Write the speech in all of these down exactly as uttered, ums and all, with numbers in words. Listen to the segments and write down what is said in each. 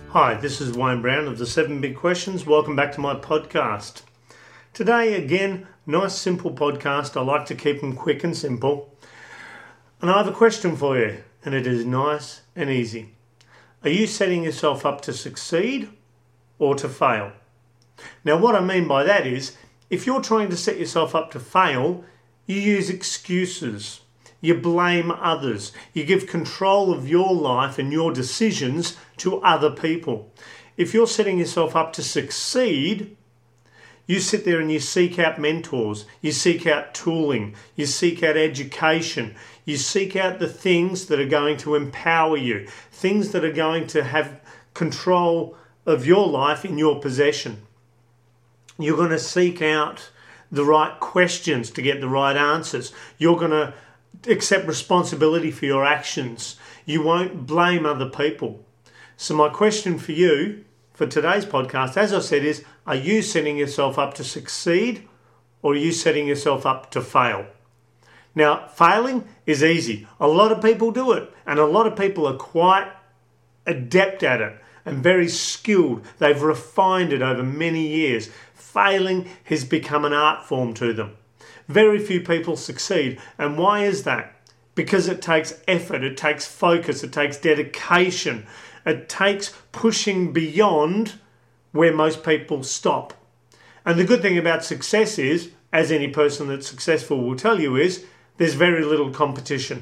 Hi, this is Wayne Brown of the Seven Big Questions. Welcome back to my podcast. Today, again, nice simple podcast. I like to keep them quick and simple. And I have a question for you, and it is nice and easy. Are you setting yourself up to succeed or to fail? Now, what I mean by that is, if you're trying to set yourself up to fail, you use excuses. You blame others. You give control of your life and your decisions to other people. If you're setting yourself up to succeed, you sit there and you seek out mentors. You seek out tooling. You seek out education. You seek out the things that are going to empower you. Things that are going to have control of your life in your possession. You're going to seek out the right questions to get the right answers. You're going to accept responsibility for your actions. You won't blame other people. So my question for you for today's podcast, as I said, is are you setting yourself up to succeed or are you setting yourself up to fail? Now, failing is easy. A lot of people do it and a lot of people are quite adept at it and very skilled. They've refined it over many years. Failing has become an art form to them. Very few people succeed. And why is that? Because it takes effort, it takes focus, it takes dedication. It takes pushing beyond where most people stop. And the good thing about success is, as any person that's successful will tell you, is there's very little competition.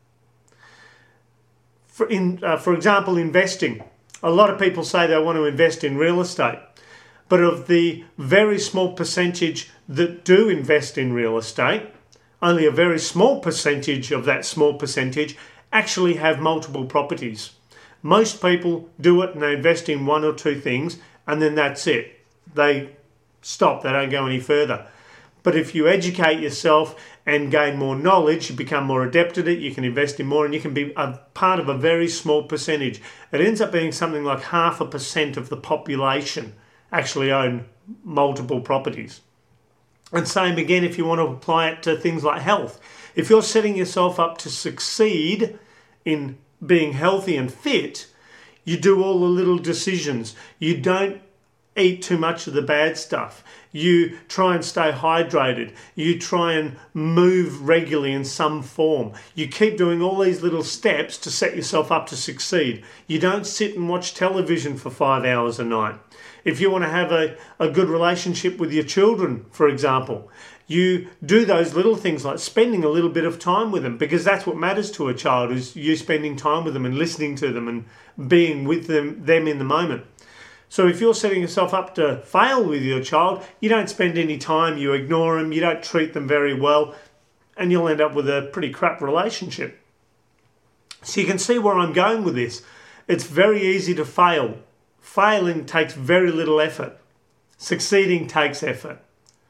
For, in, uh, for example, investing. A lot of people say they want to invest in real estate. But of the very small percentage that do invest in real estate, only a very small percentage of that small percentage actually have multiple properties. Most people do it and they invest in one or two things and then that's it. They stop, they don't go any further. But if you educate yourself and gain more knowledge, you become more adept at it, you can invest in more and you can be a part of a very small percentage. It ends up being something like half a percent of the population actually own multiple properties. And same again if you want to apply it to things like health. If you're setting yourself up to succeed in being healthy and fit, you do all the little decisions. You don't eat too much of the bad stuff. You try and stay hydrated. You try and move regularly in some form. You keep doing all these little steps to set yourself up to succeed. You don't sit and watch television for five hours a night. If you want to have a, a good relationship with your children, for example, you do those little things like spending a little bit of time with them, because that's what matters to a child, is you spending time with them and listening to them and being with them, them in the moment. So if you're setting yourself up to fail with your child, you don't spend any time, you ignore them, you don't treat them very well, and you'll end up with a pretty crap relationship. So you can see where I'm going with this. It's very easy to fail. Failing takes very little effort. Succeeding takes effort.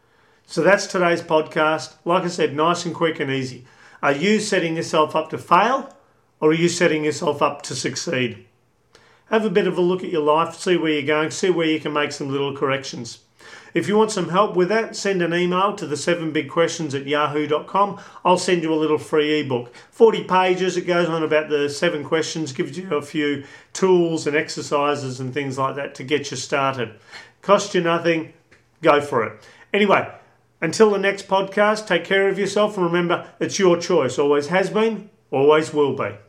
So that's today's podcast. Like I said, nice and quick and easy. Are you setting yourself up to fail or are you setting yourself up to succeed? Have a bit of a look at your life, see where you're going, see where you can make some little corrections. If you want some help with that, send an email to the seven big questions at yahoo dot com. I'll send you a little free ebook. forty pages, it goes on about the seven questions, gives you a few tools and exercises and things like that to get you started. Cost you nothing, go for it. Anyway, until the next podcast, take care of yourself and remember, it's your choice. Always has been, always will be.